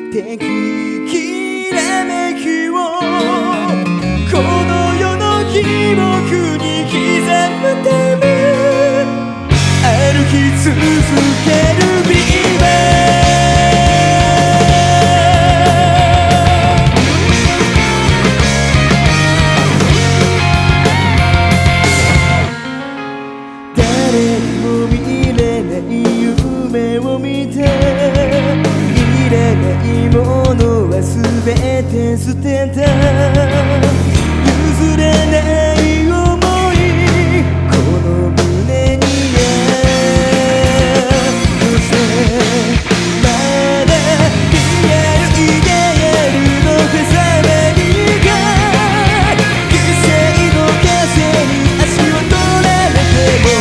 的きらめきをこの世の記憶に刻むため歩き続けるビーバー誰にも見れない夢を見ていらないものはすべて捨てた